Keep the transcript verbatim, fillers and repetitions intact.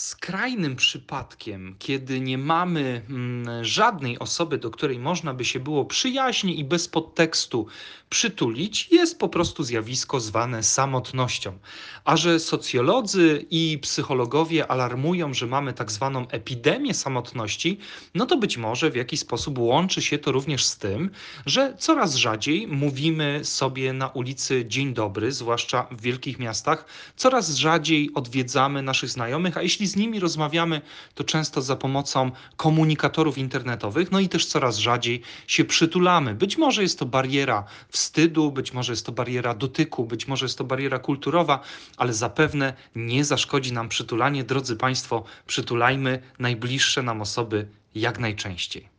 Skrajnym przypadkiem, kiedy nie mamy mm, żadnej osoby, do której można by się było przyjaźnie i bez podtekstu przytulić, jest po prostu zjawisko zwane samotnością. A że socjolodzy i psychologowie alarmują, że mamy tak zwaną epidemię samotności, no to być może w jakiś sposób łączy się to również z tym, że coraz rzadziej mówimy sobie na ulicy dzień dobry, zwłaszcza w wielkich miastach, coraz rzadziej odwiedzamy naszych znajomych, a jeśli z nimi rozmawiamy, to często za pomocą komunikatorów internetowych, no i też coraz rzadziej się przytulamy. Być może jest to bariera wstydu, być może jest to bariera dotyku, być może jest to bariera kulturowa, ale zapewne nie zaszkodzi nam przytulanie. Drodzy Państwo, przytulajmy najbliższe nam osoby jak najczęściej.